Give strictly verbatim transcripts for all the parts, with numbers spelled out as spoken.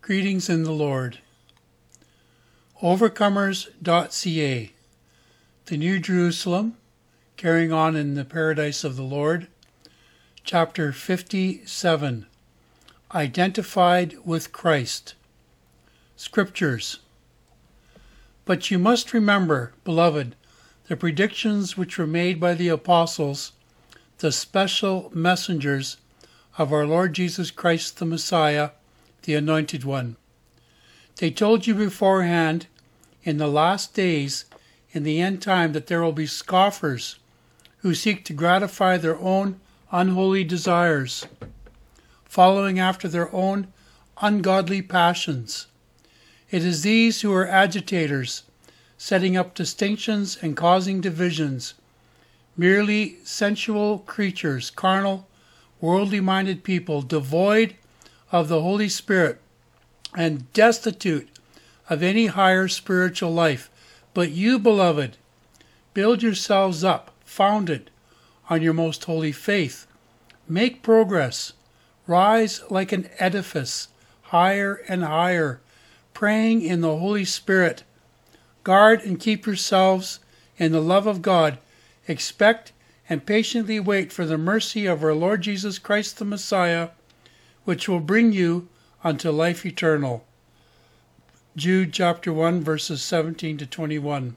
Greetings in the Lord. Overcomers dot c a, The New Jerusalem, Carrying On in the Paradise of the Lord, Chapter fifty-seven, Identified with Christ. Scriptures. But you must remember, beloved, the predictions which were made by the apostles, the special messengers of our Lord Jesus Christ the Messiah, the Anointed One. They told you beforehand, in the last days, in the end time, that there will be scoffers who seek to gratify their own unholy desires, following after their own ungodly passions. It is these who are agitators, setting up distinctions and causing divisions, merely sensual creatures, carnal, worldly-minded people, devoid of the Holy Spirit and destitute of any higher spiritual life. But you, beloved, build yourselves up, founded on your most holy faith. Make progress. Rise like an edifice, higher and higher, praying in the Holy Spirit. Guard and keep yourselves in the love of God. Expect and patiently wait for the mercy of our Lord Jesus Christ the Messiah, which will bring you unto life eternal. Jude chapter one, verses seventeen to twenty-one.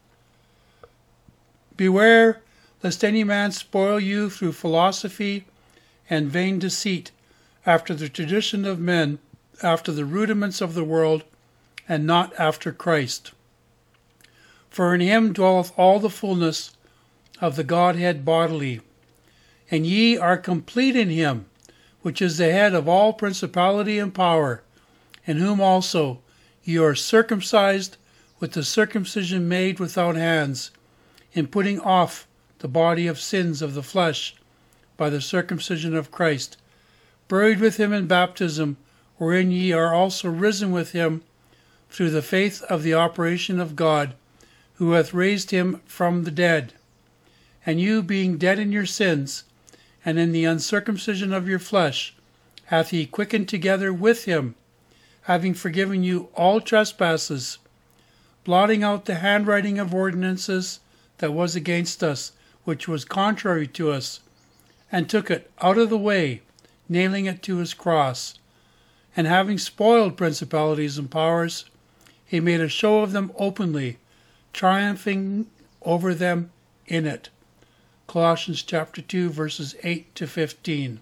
Beware lest any man spoil you through philosophy and vain deceit, after the tradition of men, after the rudiments of the world, and not after Christ. For in him dwelleth all the fullness of the Godhead bodily, and ye are complete in him, which is the head of all principality and power, in whom also ye are circumcised with the circumcision made without hands, in putting off the body of sins of the flesh by the circumcision of Christ, buried with him in baptism, wherein ye are also risen with him through the faith of the operation of God, who hath raised him from the dead. And you, being dead in your sins, and in the uncircumcision of your flesh, hath he quickened together with him, having forgiven you all trespasses, blotting out the handwriting of ordinances that was against us, which was contrary to us, and took it out of the way, nailing it to his cross. And having spoiled principalities and powers, he made a show of them openly, triumphing over them in it. Colossians chapter two, verses eight to fifteen.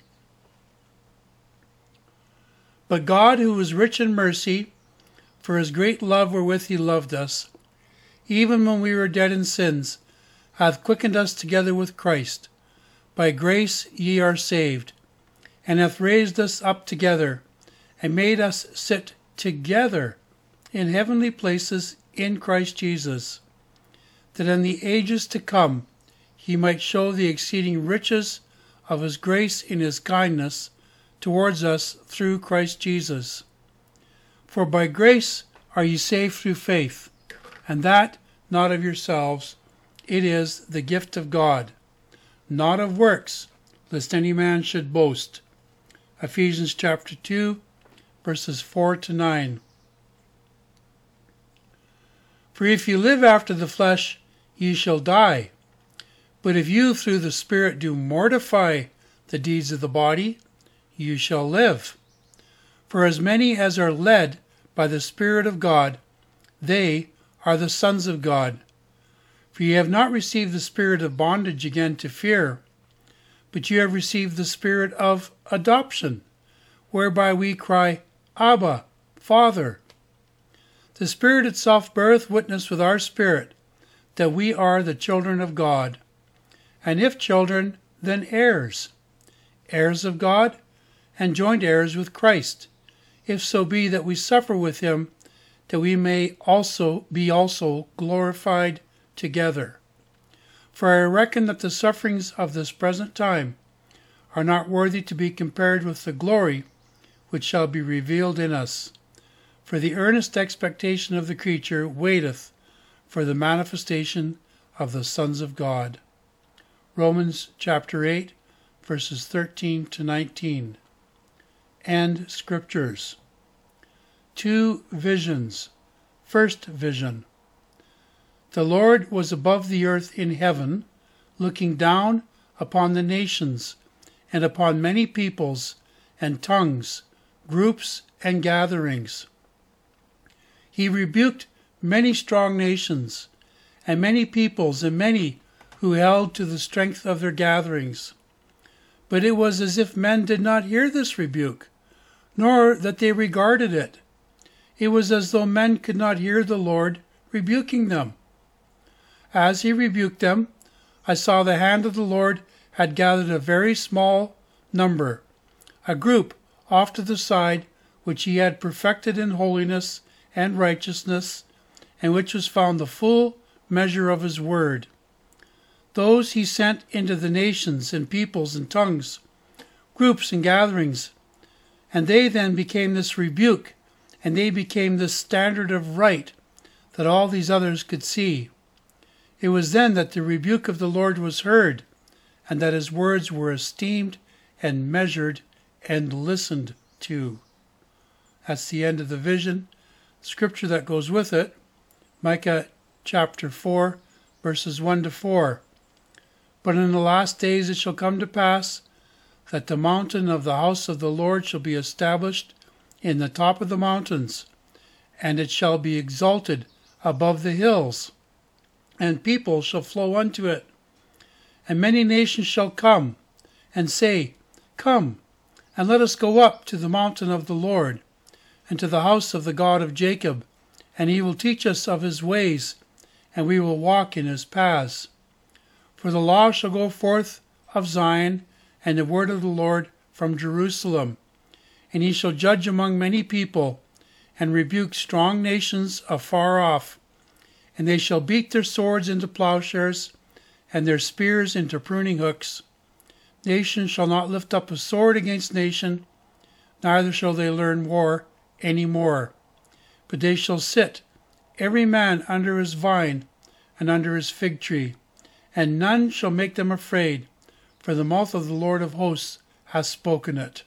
But God, who is rich in mercy, for his great love wherewith he loved us, even when we were dead in sins, hath quickened us together with Christ. By grace ye are saved, and hath raised us up together, and made us sit together in heavenly places in Christ Jesus, that in the ages to come he might show the exceeding riches of his grace in his kindness towards us through Christ Jesus. For by grace are ye saved through faith, and that not of yourselves, it is the gift of God, not of works, lest any man should boast. Ephesians chapter two, verses four to nine. For if you live after the flesh, ye shall die. But if you through the Spirit do mortify the deeds of the body, you shall live. For as many as are led by the Spirit of God, they are the sons of God. For ye have not received the spirit of bondage again to fear, but ye have received the Spirit of adoption, whereby we cry, Abba, Father. The Spirit itself beareth witness with our spirit that we are the children of God. And if children, then heirs, heirs of God, and joint heirs with Christ, if so be that we suffer with him, that we may also be also glorified together. For I reckon that the sufferings of this present time are not worthy to be compared with the glory which shall be revealed in us. For the earnest expectation of the creature waiteth for the manifestation of the sons of God. Romans chapter eight, verses thirteen to nineteen. And Scriptures. two visions. First vision. The Lord was above the earth in heaven, looking down upon the nations, and upon many peoples and tongues, groups and gatherings. He rebuked many strong nations, and many peoples, and many who held to the strength of their gatherings. But it was as if men did not hear this rebuke, nor that they regarded it. It was as though men could not hear the Lord rebuking them. As he rebuked them, I saw the hand of the Lord had gathered a very small number, a group off to the side, which he had perfected in holiness and righteousness, and which was found the full measure of his word. Those he sent into the nations and peoples and tongues, groups and gatherings, and they then became this rebuke, and they became this standard of right that all these others could see. It was then that the rebuke of the Lord was heard, and that his words were esteemed and measured and listened to. That's the end of the vision. Scripture that goes with it, Micah chapter four, verses one to four. But in the last days it shall come to pass that the mountain of the house of the Lord shall be established in the top of the mountains, and it shall be exalted above the hills, and people shall flow unto it. And many nations shall come and say, Come, and let us go up to the mountain of the Lord, and to the house of the God of Jacob, and he will teach us of his ways, and we will walk in his paths. For the law shall go forth of Zion, and the word of the Lord from Jerusalem. And he shall judge among many people, and rebuke strong nations afar off. And they shall beat their swords into plowshares, and their spears into pruning hooks. Nation shall not lift up a sword against nation, neither shall they learn war any more. But they shall sit, every man under his vine and under his fig tree, and none shall make them afraid, for the mouth of the Lord of hosts hath spoken it.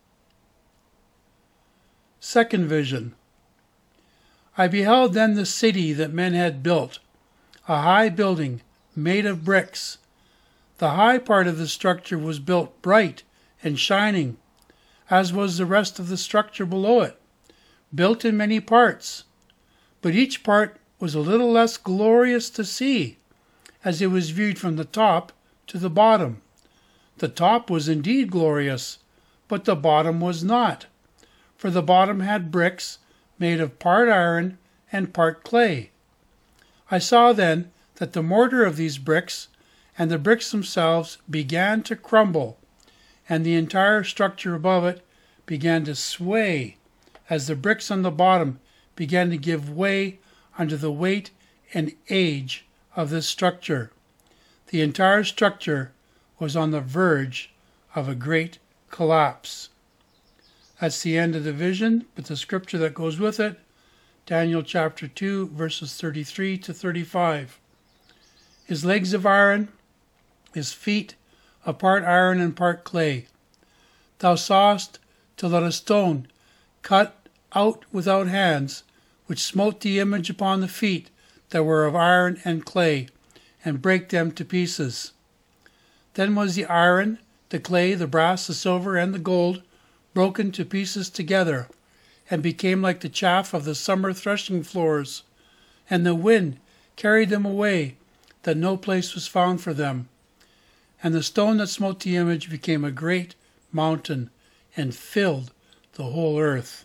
Second vision. I beheld then the city that men had built, a high building made of bricks. The high part of the structure was built bright and shining, as was the rest of the structure below it, built in many parts. But each part was a little less glorious to see, as it was viewed from the top to the bottom. The top was indeed glorious, but the bottom was not, for the bottom had bricks made of part iron and part clay. I saw then that the mortar of these bricks and the bricks themselves began to crumble, and the entire structure above it began to sway, as the bricks on the bottom began to give way under the weight and age of this structure. The entire structure was on the verge of a great collapse. That's the end of the vision, but the scripture that goes with it, Daniel chapter two, verses thirty-three to thirty-five. His legs of iron, his feet of part iron and part clay. Thou sawest till that a stone cut out without hands, which smote the image upon the feet that were of iron and clay, and brake them to pieces. Then was the iron, the clay, the brass, the silver, and the gold broken to pieces together, and became like the chaff of the summer threshing floors, and the wind carried them away, that no place was found for them. And the stone that smote the image became a great mountain, and filled the whole earth.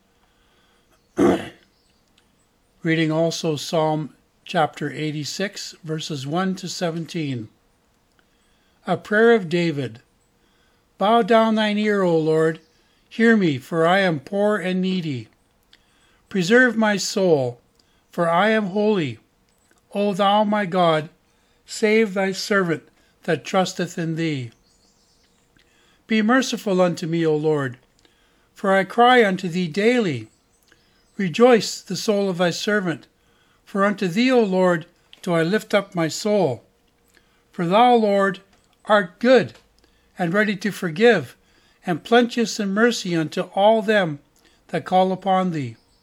Reading also Psalm chapter eighty-six, verses one to seventeen. A prayer of David. Bow down thine ear, O Lord, hear me, for I am poor and needy. Preserve my soul, for I am holy. O thou my God, save thy servant that trusteth in thee. Be merciful unto me, O Lord, for I cry unto thee daily. Rejoice the soul of thy servant, for unto thee, O Lord, do I lift up my soul. For thou, Lord, art good, and ready to forgive, and plenteous in mercy unto all them that call upon thee.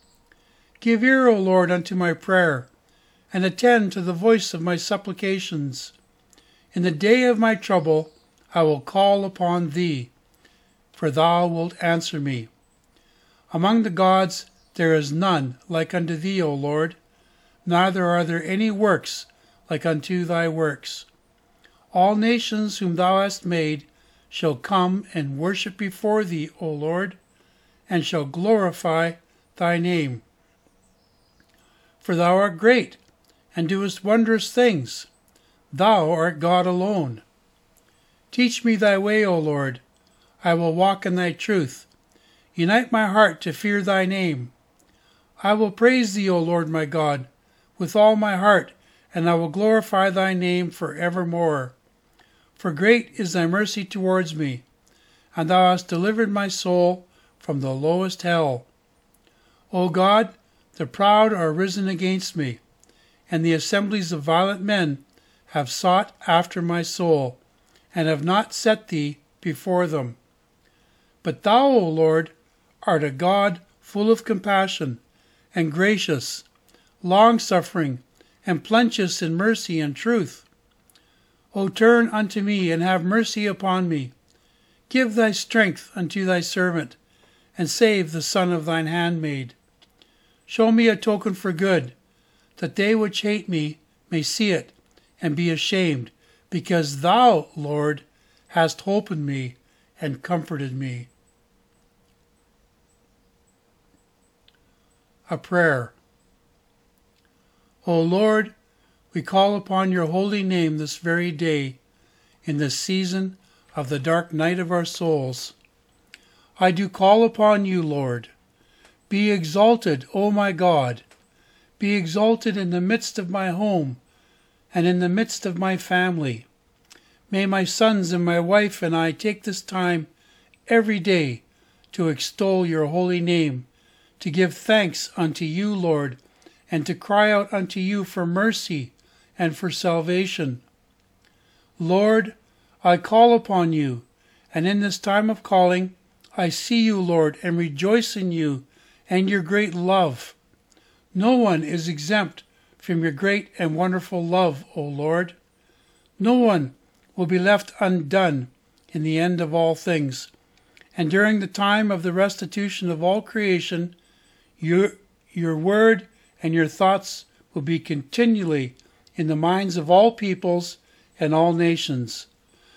Give ear, O Lord, unto my prayer, and attend to the voice of my supplications. In the day of my trouble I will call upon thee, for thou wilt answer me. Among the gods there is none like unto thee, O Lord, neither are there any works like unto thy works. All nations whom thou hast made shall come and worship before thee, O Lord, and shall glorify thy name. For thou art great, and doest wondrous things. Thou art God alone. Teach me thy way, O Lord. I will walk in thy truth. Unite my heart to fear thy name. I will praise thee, O Lord my God, with all my heart, and I will glorify thy name for evermore. For great is thy mercy towards me, and thou hast delivered my soul from the lowest hell. O God, the proud are risen against me, and the assemblies of violent men have sought after my soul, and have not set thee before them. But thou, O Lord, art a God full of compassion, and gracious, long-suffering, and plenteous in mercy and truth. O turn unto me, and have mercy upon me. Give thy strength unto thy servant, and save the son of thine handmaid. Show me a token for good, that they which hate me may see it, and be ashamed, because thou, Lord, hast hope in me, and comforted me. A prayer. O Lord, we call upon your holy name this very day, in the season of the dark night of our souls. I do call upon you, Lord. Be exalted, O my God. Be exalted in the midst of my home, and in the midst of my family. May my sons and my wife and I take this time every day to extol your holy name, to give thanks unto you, Lord, and to cry out unto you for mercy and for salvation. Lord, I call upon you, and in this time of calling, I see you, Lord, and rejoice in you and your great love. No one is exempt from your great and wonderful love, O Lord. No one will be left undone in the end of all things. And during the time of the restitution of all creation, your, your word and your thoughts will be continually in the minds of all peoples and all nations.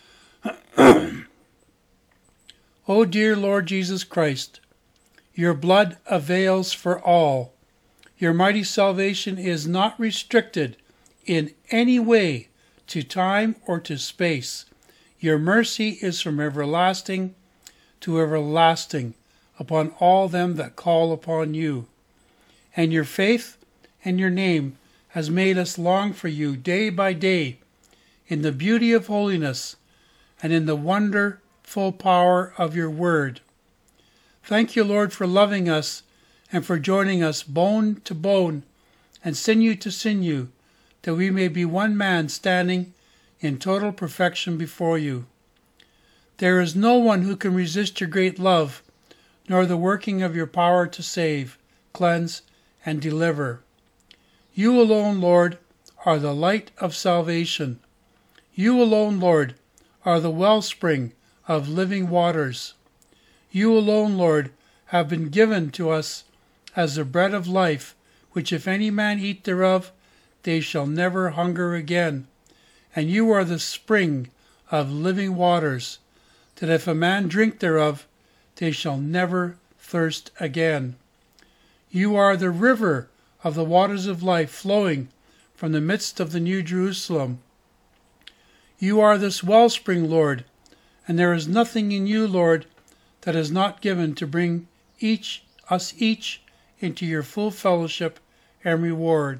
O dear Lord Jesus Christ, your blood avails for all. Your mighty salvation is not restricted in any way to time or to space. Your mercy is from everlasting to everlasting upon all them that call upon you. And your faith and your name has made us long for you day by day in the beauty of holiness and in the wonderful power of your word. Thank you, Lord, for loving us and for joining us bone to bone and sinew to sinew, that we may be one man standing in total perfection before you. There is no one who can resist your great love, nor the working of your power to save, cleanse, and deliver. You alone, Lord, are the light of salvation. You alone, Lord, are the wellspring of living waters. You alone, Lord, have been given to us as the bread of life, which if any man eat thereof, they shall never hunger again. And you are the spring of living waters, that if a man drink thereof, they shall never thirst again. You are the river of the waters of life flowing from the midst of the New Jerusalem. You are this wellspring, Lord, and there is nothing in you, Lord, that is not given to bring each us each into your full fellowship and reward.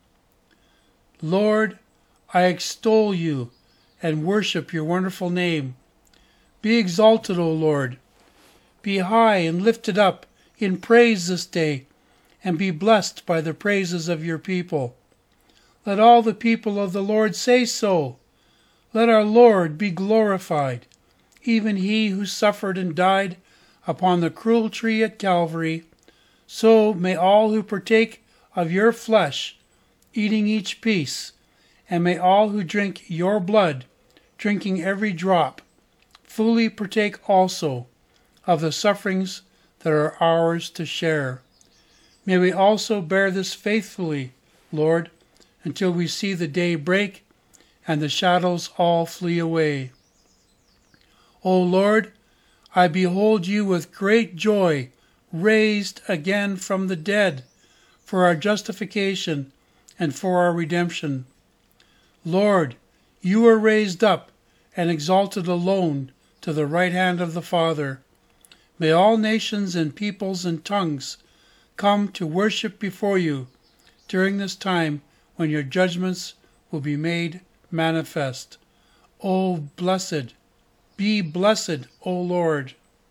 Lord, I extol you and worship your wonderful name. Be exalted, O Lord. Be high and lifted up in praise this day, and be blessed by the praises of your people. Let all the people of the Lord say so. Let our Lord be glorified, even he who suffered and died upon the cruel tree at Calvary, so may all who partake of your flesh, eating each piece, and may all who drink your blood, drinking every drop, fully partake also of the sufferings that are ours to share. May we also bear this faithfully, Lord, until we see the day break and the shadows all flee away. O Lord, I behold you with great joy, raised again from the dead, for our justification and for our redemption. Lord, you were raised up and exalted alone to the right hand of the Father. May all nations and peoples and tongues come to worship before you during this time when your judgments will be made manifest. O blessed, be blessed, O Lord.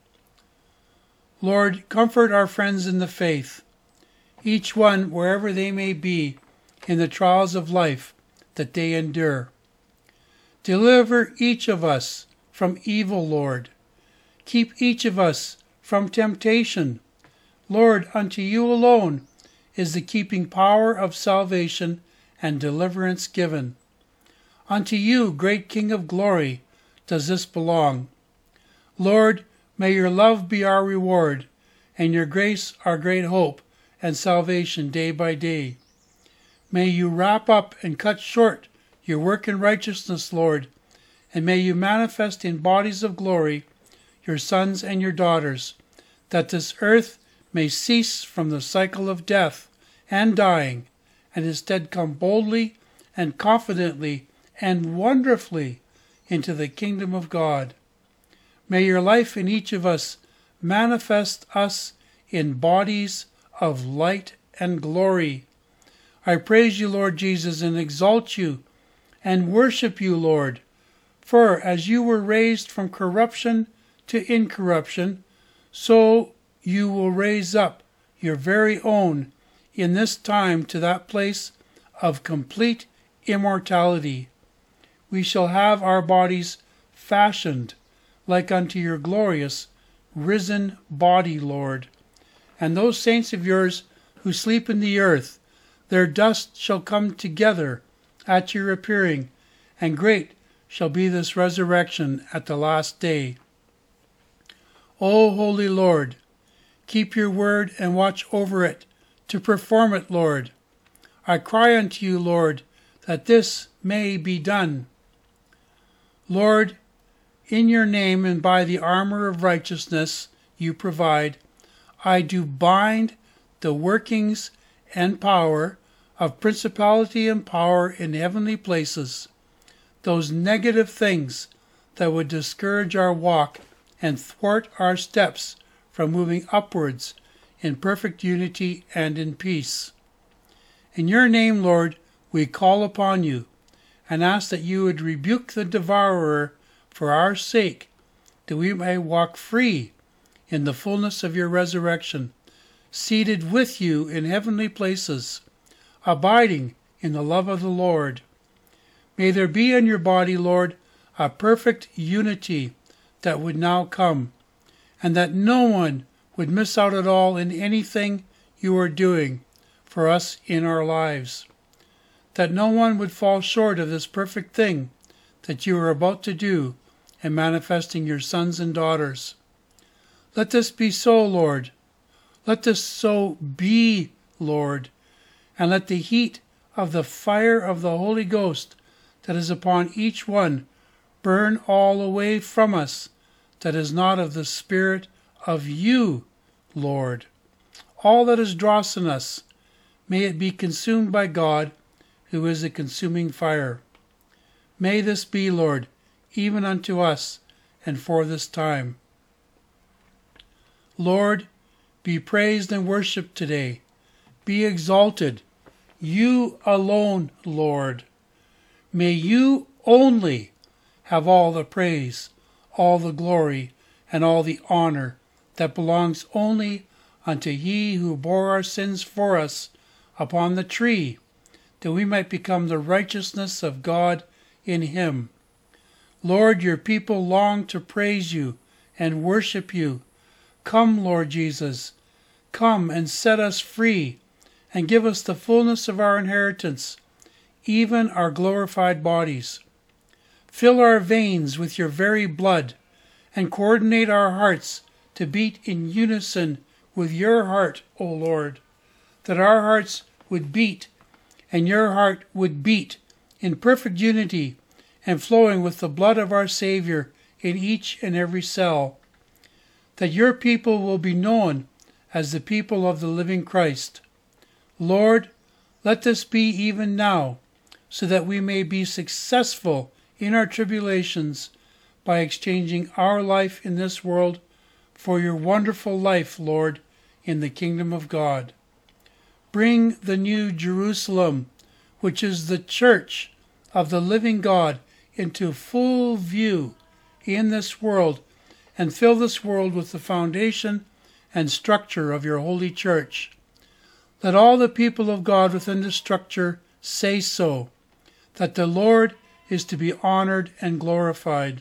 Lord, comfort our friends in the faith, each one wherever they may be in the trials of life that they endure. Deliver each of us from evil, Lord. Keep each of us from temptation. Lord, unto you alone is the keeping power of salvation and deliverance given. Unto you, great King of glory, does this belong. Lord, may your love be our reward, and your grace our great hope and salvation day by day. May you wrap up and cut short your work in righteousness, Lord, and may you manifest in bodies of glory your sons and your daughters, that this earth may cease from the cycle of death and dying, and instead come boldly and confidently and wonderfully into the kingdom of God. May your life in each of us manifest us in bodies of light and glory. I praise you, Lord Jesus, and exalt you and worship you, Lord. For as you were raised from corruption to incorruption, so you will raise up your very own in this time to that place of complete immortality. We shall have our bodies fashioned like unto your glorious risen body, Lord. And those saints of yours who sleep in the earth, their dust shall come together at your appearing, and great shall be this resurrection at the last day. O holy Lord, keep your word and watch over it, to perform it, Lord. I cry unto you, Lord, that this may be done. Lord, in your name and by the armor of righteousness you provide, I do bind the workings and power of principality and power in heavenly places, those negative things that would discourage our walk and thwart our steps from moving upwards in perfect unity and in peace. In your name, Lord, we call upon you and ask that you would rebuke the devourer for our sake, that we may walk free in the fullness of your resurrection, seated with you in heavenly places, abiding in the love of the Lord. May there be in your body, Lord, a perfect unity that would now come, and that no one would miss out at all in anything you are doing for us in our lives, that no one would fall short of this perfect thing that you are about to do in manifesting your sons and daughters. Let this be so, Lord. Let this so be, Lord, and let the heat of the fire of the Holy Ghost that is upon each one burn all away from us that is not of the Spirit of you, Lord. All that is dross in us, may it be consumed by God, who is a consuming fire. May this be, Lord, even unto us and for this time. Lord, be praised and worshipped today. Be exalted, you alone, Lord. May you only have all the praise, all the glory, and all the honor that belongs only unto he who bore our sins for us upon the tree, that we might become the righteousness of God in him. Lord, your people long to praise you and worship you. Come, Lord Jesus, Come and set us free, and give us the fullness of our inheritance, even our glorified bodies. Fill our veins with your very blood, and coordinate our hearts to beat in unison with your heart, O Lord, that our hearts would beat, and your heart would beat in perfect unity and flowing with the blood of our Savior in each and every cell, that your people will be known as the people of the living Christ. Lord, let this be even now, so that we may be successful in our tribulations by exchanging our life in this world for your wonderful life, Lord, in the kingdom of God. Bring the new Jerusalem, which is the church of the living God, into full view in this world, and fill this world with the foundation and structure of your holy church. Let all the people of God within the structure say so, that the Lord is to be honored and glorified.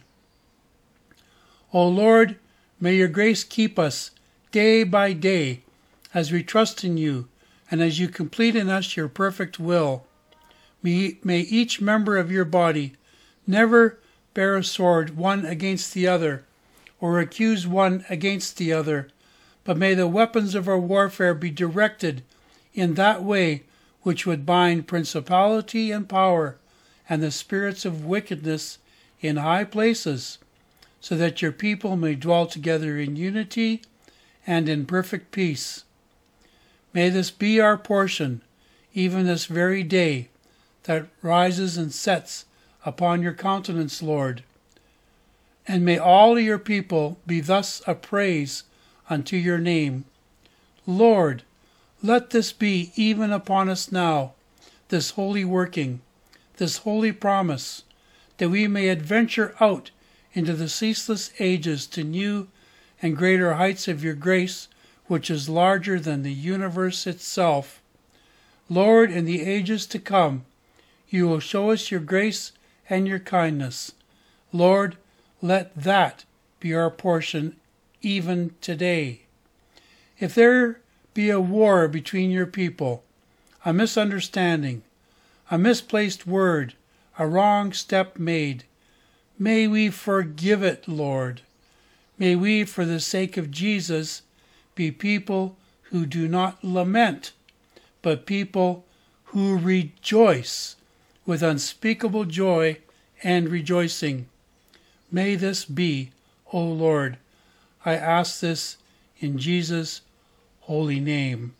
O Lord, may your grace keep us day by day as we trust in you and as you complete in us your perfect will. May, may each member of your body never bear a sword one against the other, or accuse one against the other, but may the weapons of our warfare be directed in that way which would bind principality and power and the spirits of wickedness in high places, so that your people may dwell together in unity and in perfect peace. May this be our portion, even this very day that rises and sets upon your countenance, Lord. And may all your people be thus a praise unto your name. Lord, let this be even upon us now, this holy working, this holy promise, that we may adventure out into the ceaseless ages to new and greater heights of your grace, which is larger than the universe itself. Lord, in the ages to come, you will show us your grace and your kindness. Lord, let that be our portion even today. If there be a war between your people, a misunderstanding, a misplaced word, a wrong step made, may we forgive it, Lord. May we, for the sake of Jesus, be people who do not lament, but people who rejoice with unspeakable joy and rejoicing. May this be, O Lord. I ask this in Jesus' holy name.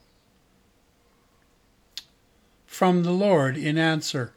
From the Lord in answer.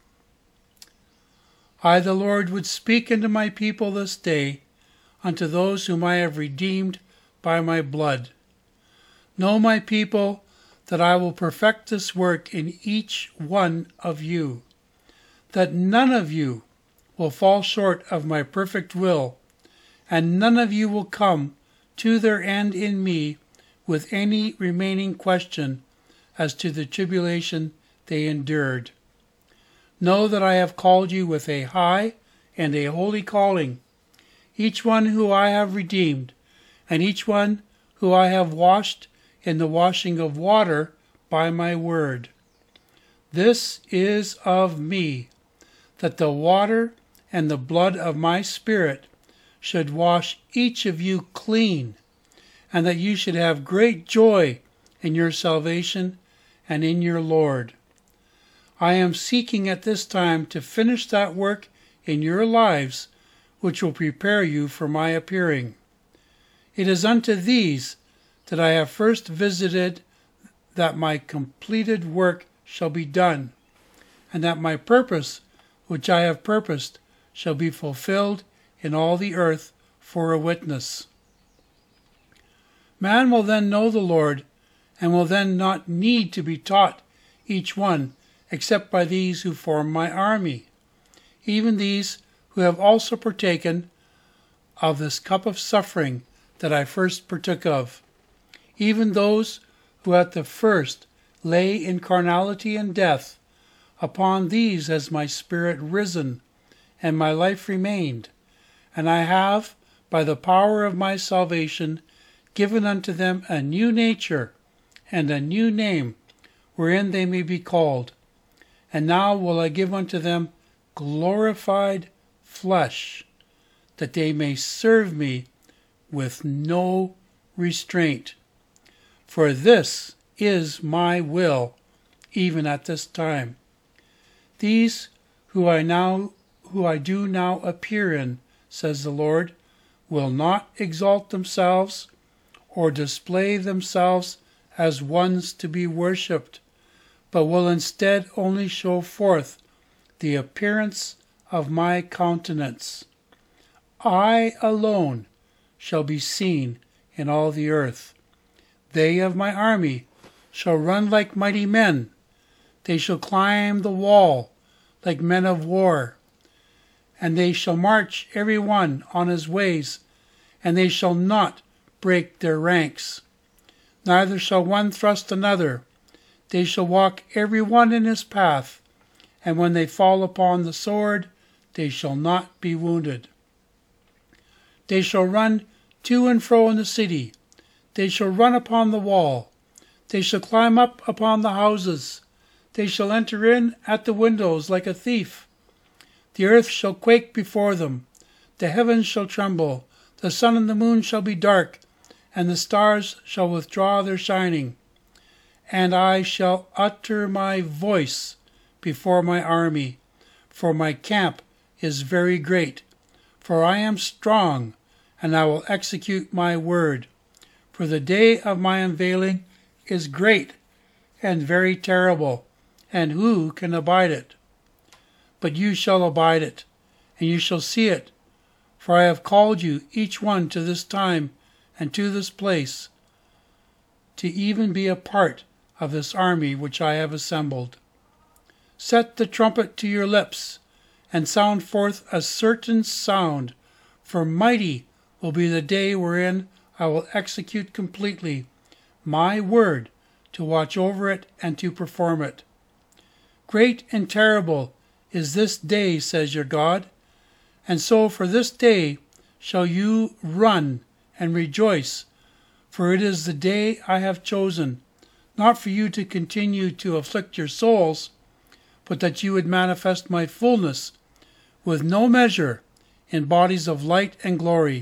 I, the Lord, would speak unto my people this day, unto those whom I have redeemed by my blood. Know, my people, that I will perfect this work in each one of you, that none of you will fall short of my perfect will, and none of you will come to their end in me with any remaining question as to the tribulation they endured. Know that I have called you with a high and a holy calling, each one who I have redeemed, and each one who I have washed in the washing of water by my word. This is of me, that the water and the blood of my Spirit should wash each of you clean, and that you should have great joy in your salvation and in your Lord. I am seeking at this time to finish that work in your lives which will prepare you for my appearing. It is unto these that I have first visited, that my completed work shall be done, and that my purpose which I have purposed shall be fulfilled in all the earth for a witness. Man will then know the Lord, and will then not need to be taught each one, except by these who form my army, even these who have also partaken of this cup of suffering that I first partook of, even those who at the first lay in carnality and death. Upon these has my spirit risen, and my life remained, and I have, by the power of my salvation, given unto them a new nature, and a new name, wherein they may be called. And now will I give unto them glorified flesh, that they may serve me with no restraint. For this is my will, even at this time. These who I now who I do now appear in, says the Lord, will not exalt themselves or display themselves as ones to be worshipped, but will instead only show forth the appearance of my countenance. I alone shall be seen in all the earth. They of my army shall run like mighty men. They shall climb the wall like men of war. And they shall march every one on his ways, and they shall not break their ranks. Neither shall one thrust another. They shall walk every one in his path, and when they fall upon the sword, they shall not be wounded. They shall run to and fro in the city. They shall run upon the wall. They shall climb up upon the houses. They shall enter in at the windows like a thief. The earth shall quake before them. The heavens shall tremble. The sun and the moon shall be dark, and the stars shall withdraw their shining. And I shall utter my voice before my army, for my camp is very great. For I am strong, and I will execute my word. For the day of my unveiling is great and very terrible, and who can abide it? But you shall abide it, and you shall see it, for I have called you each one to this time and to this place, to even be a part of this army which I have assembled. Set the trumpet to your lips, and sound forth a certain sound, for mighty will be the day wherein I will execute completely my word to watch over it and to perform it. Great and terrible is this day, says your God, and so for this day shall you run and rejoice, for it is the day I have chosen, not for you to continue to afflict your souls, but that you would manifest my fullness with no measure in bodies of light and glory.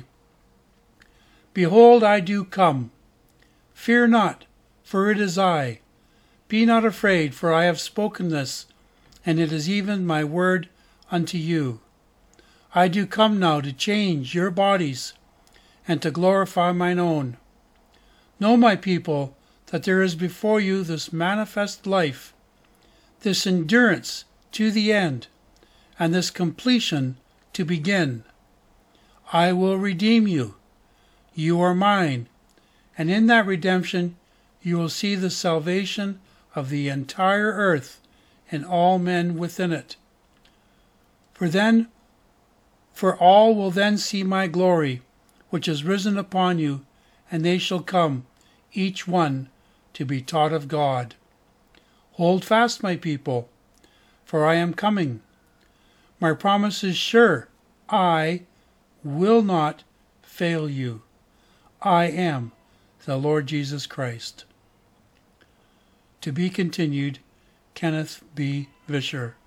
Behold, I do come. Fear not, for it is I. Be not afraid, for I have spoken this, and it is even my word unto you. I do come now to change your bodies, and to glorify mine own. Know, my people, that there is before you this manifest life, this endurance to the end, and this completion to begin. I will redeem you. You are mine, and in that redemption you will see the salvation of the entire earth and all men within it. For then, for all will then see my glory, which is risen upon you, and they shall come, each one, to be taught of God. Hold fast, my people, for I am coming. My promise is sure. I will not fail you. I am the Lord Jesus Christ. To be continued, Kenneth B. Vischer.